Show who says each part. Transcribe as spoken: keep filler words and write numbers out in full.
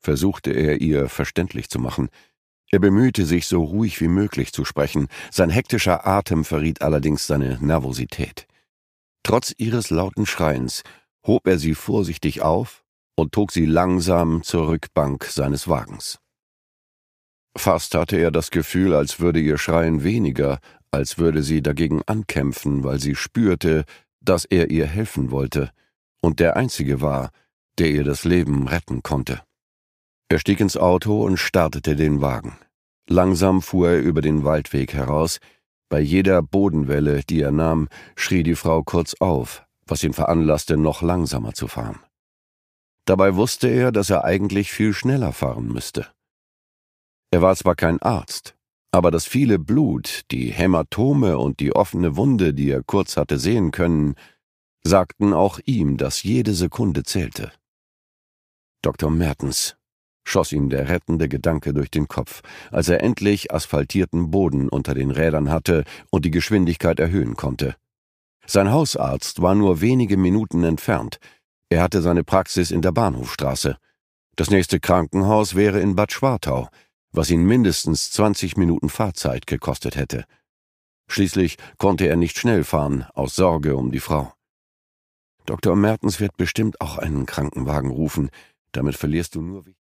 Speaker 1: versuchte er ihr verständlich zu machen. Er bemühte sich, so ruhig wie möglich zu sprechen, sein hektischer Atem verriet allerdings seine Nervosität. Trotz ihres lauten Schreiens hob er sie vorsichtig auf und trug sie langsam zur Rückbank seines Wagens. Fast hatte er das Gefühl, als würde ihr Schreien weniger, als würde sie dagegen ankämpfen, weil sie spürte, dass er ihr helfen wollte und der Einzige war, der ihr das Leben retten konnte. Er stieg ins Auto und startete den Wagen. Langsam fuhr er über den Waldweg heraus. Bei jeder Bodenwelle, die er nahm, schrie die Frau kurz auf, was ihn veranlasste, noch langsamer zu fahren. Dabei wusste er, dass er eigentlich viel schneller fahren müsste. Er war zwar kein Arzt, aber das viele Blut, die Hämatome und die offene Wunde, die er kurz hatte sehen können, sagten auch ihm, dass jede Sekunde zählte. Doktor Mertens, schoss ihm der rettende Gedanke durch den Kopf, als er endlich asphaltierten Boden unter den Rädern hatte und die Geschwindigkeit erhöhen konnte. Sein Hausarzt war nur wenige Minuten entfernt. Er hatte seine Praxis in der Bahnhofstraße. Das nächste Krankenhaus wäre in Bad Schwartau, was ihn mindestens zwanzig Minuten Fahrzeit gekostet hätte. Schließlich konnte er nicht schnell fahren, aus Sorge um die Frau. Doktor Mertens wird bestimmt auch einen Krankenwagen rufen, damit verlierst du nur...